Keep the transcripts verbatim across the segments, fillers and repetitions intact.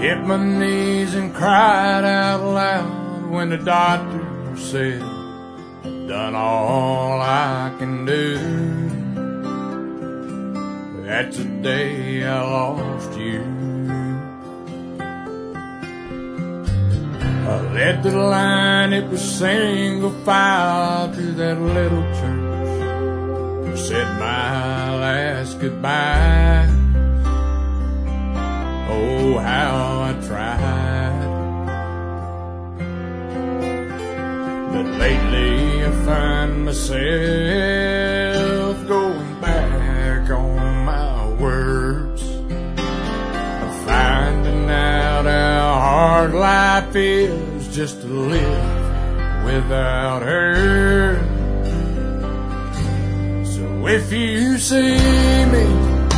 hit my knees and cried out loud when the doctor said, I've done all I can do. That's the day I lost you. I led the line, it was single file to that little church. Said my last goodbye. Oh, how I tried. But lately I find myself going back on my words. I'm finding out how hard life is just to live without her. So if you see me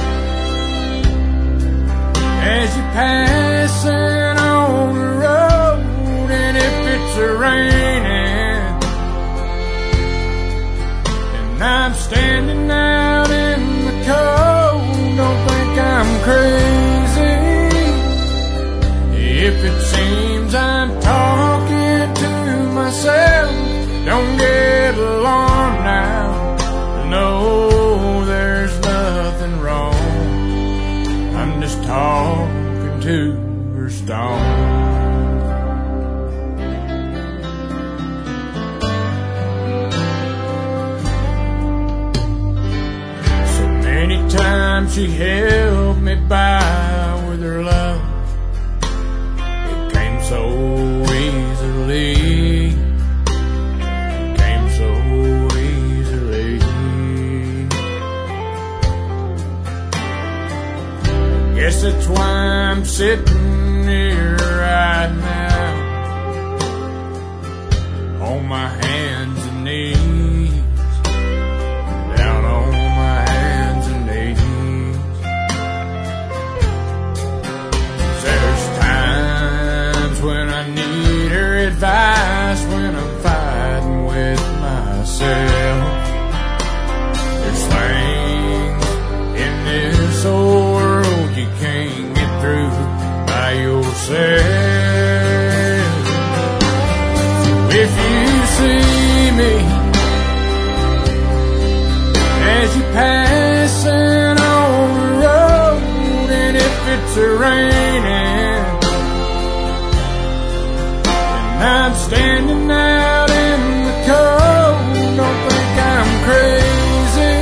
as you're passing on the road, and if it's a-raining, and I'm standing out in the cold, don't think I'm crazy. If it seems I'm talking to myself, don't get alarmed now. No, there's nothing wrong. I'm just talking to her stone. So many times she held me by with her love. It came so easily. It came so easily. Guess that's why I'm sitting here right now, on my hands and knees, down on my hands and knees. There's times when I need her advice, when I'm fighting with myself. There's things in this old world you can't get through by yourself. So if you see me as you're passing on the road, and if it's a-raining, and I'm standing out in the cold, don't think I'm crazy.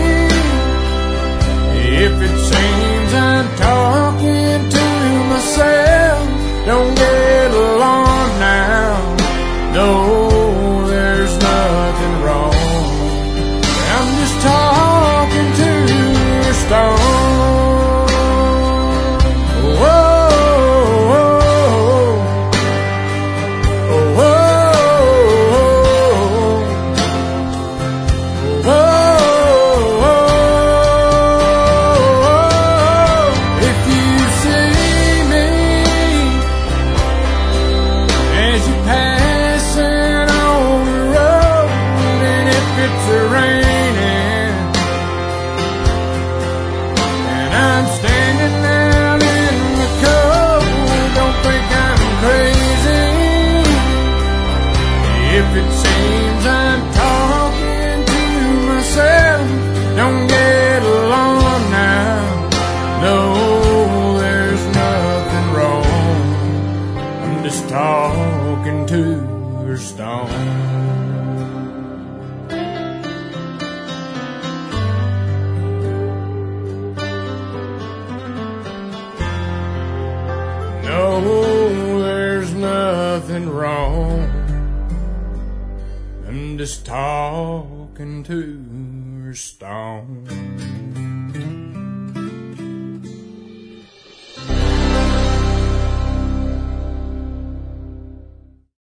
If it seems I'm talking to myself, don't get alarmed now. No, there's nothing wrong. I'm just talking to a stone. Whoa, whoa, whoa, whoa, whoa. If it seems I'm talking to myself, don't get alarmed now. No, there's nothing wrong. I'm just talking to her stone. No, there's nothing wrong. I'm just talking to her stone.